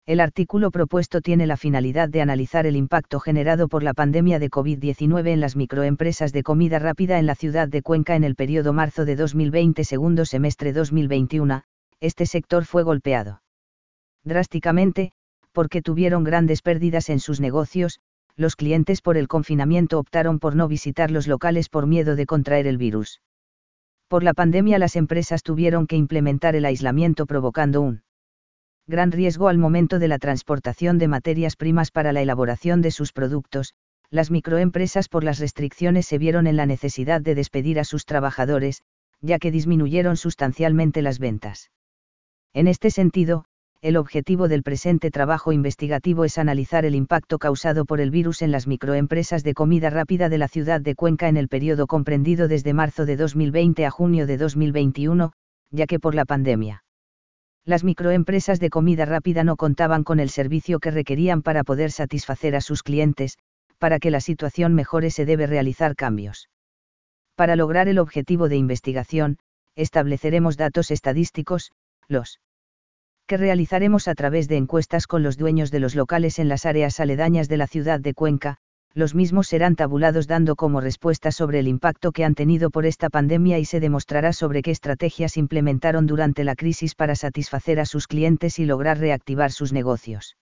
El artículo propuesto tiene la finalidad de analizar el impacto generado por la pandemia de COVID-19 en las microempresas de comida rápida en la ciudad de Cuenca en el periodo marzo de 2020 segundo semestre 2021. Este sector fue golpeado drásticamente, porque tuvieron grandes pérdidas en sus negocios. Los clientes por el confinamiento optaron por no visitar los locales por miedo de contraer el virus. Por la pandemia las empresas tuvieron que implementar el aislamiento provocando un gran riesgo al momento de la transportación de materias primas para la elaboración de sus productos. Las microempresas por las restricciones se vieron en la necesidad de despedir a sus trabajadores, ya que disminuyeron sustancialmente las ventas. En este sentido, el objetivo del presente trabajo investigativo es analizar el impacto causado por el virus en las microempresas de comida rápida de la ciudad de Cuenca en el periodo comprendido desde marzo de 2020 a junio de 2021, ya que por la pandemia las microempresas de comida rápida no contaban con el servicio que requerían para poder satisfacer a sus clientes. Para que la situación mejore se debe realizar cambios. Para lograr el objetivo de investigación, estableceremos datos estadísticos, los que realizaremos a través de encuestas con los dueños de los locales en las áreas aledañas de la ciudad de Cuenca. Los mismos serán tabulados dando como respuesta sobre el impacto que han tenido por esta pandemia y se demostrará sobre qué estrategias implementaron durante la crisis para satisfacer a sus clientes y lograr reactivar sus negocios.